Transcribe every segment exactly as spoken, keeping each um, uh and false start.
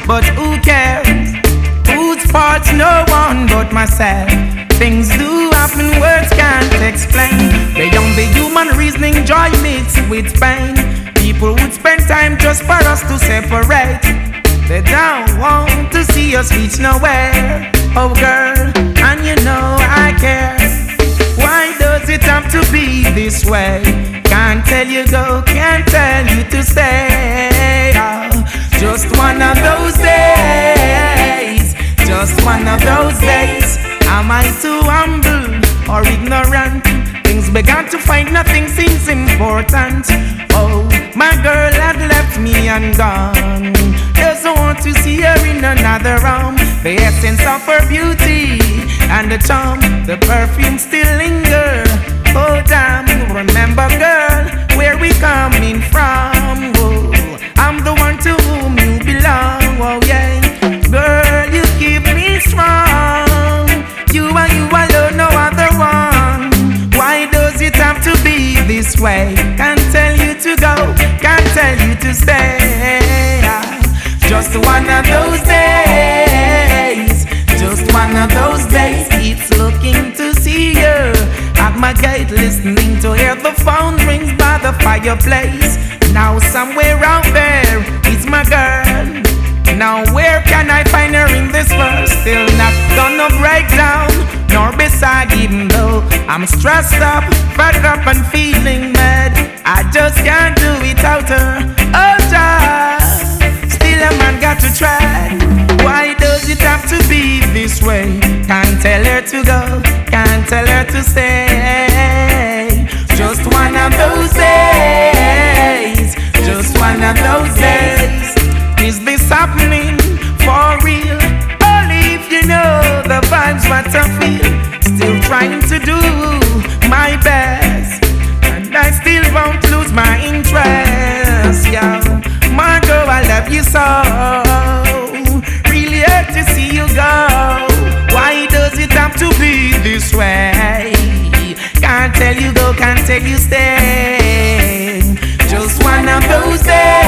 but who cares? Whose fault's no one but myself. Things do happen, words can't explain. Beyond the human reasoning, joy mixed with pain. People would spend time just for us to separate. They don't want to see us reach nowhere. Oh girl, and you know I care. Why does it have to be this way? Can't tell you go, can't tell you to stay. Oh, just one of those days. Just one of those days. Am I too humble or ignorant? Things began to find nothing seems important. Oh, my girl had left me and gone. Doesn't want to see her in another room. The essence of her beauty and the charm, the perfume still linger. Oh damn, remember girl, where we coming from. Oh, I'm the one to whom you belong. Oh yeah, girl, you keep me strong. You and you alone, no other one. Why does it have to be this way? Can't tell you to go, can't tell you to stay. Just one of those days. Just one of those days. It's looking to see you at my gate, listening to hear the phone rings by the fireplace. Now somewhere out there is my girl. Now where can I find her in this world? Still not gonna break down, nor beside, even though I'm stressed up, fed up and feeling mad. I just can't do without her. Oh child, still a man got to try. Why does it have to be this way? Can't tell her to go, can't tell her to stay. Just one of those days. Just one of those days. Is this happening for real? Only if you know the vibes what I feel. Still trying to do my best, and I still won't lose my interest. Yeah, Margot, I love you so. Really hurt to see you go. Why does it have to be this way? Can't tell you go, can't tell you stay. Just one of those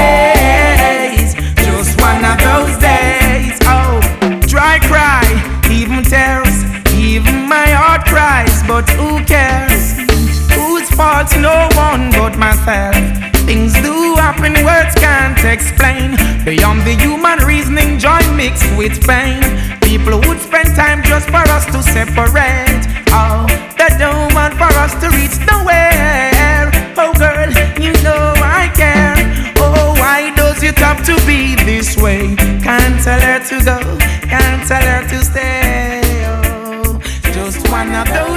days. Just one of those days. Oh, dry cry, even tears, even my heart cries. But who cares? Whose fault's no one but myself. Things do happen, words can't explain. Beyond the human reasoning, joy mixed with pain. People would spend time just for us to separate. Oh, they don't want for us to reach nowhere. Oh girl, you know I care. Oh, why does it have to be this way? Can't tell her to go, can't tell her to stay. Oh, just one of those